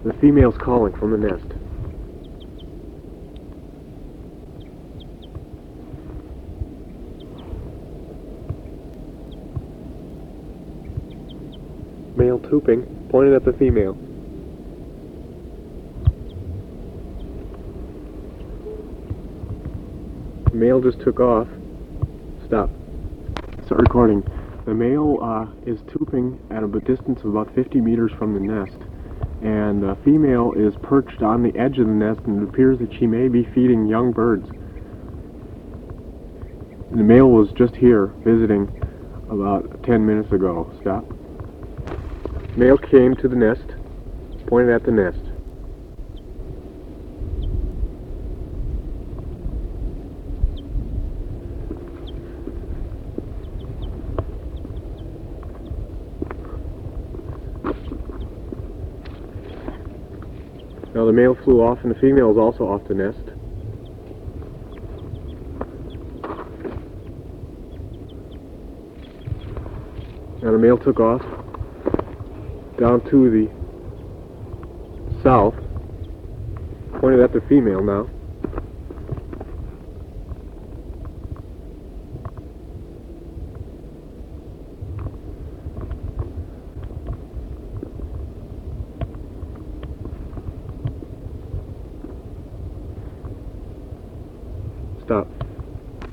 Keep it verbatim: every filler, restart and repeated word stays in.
The female's calling from the nest. Male tooping, pointed at the female. The male just took off. Stop. Start recording. The male uh, is tooping at a distance of about fifty meters from the nest, and the female is perched on the edge of the nest, and it appears that she may be feeding young birds. The male was just here visiting about ten minutes ago. Stop. Male came to the nest, pointed at the nest. Now the male flew off and the female is also off the nest. Now the male took off down to the south, pointed at the female now. Stop.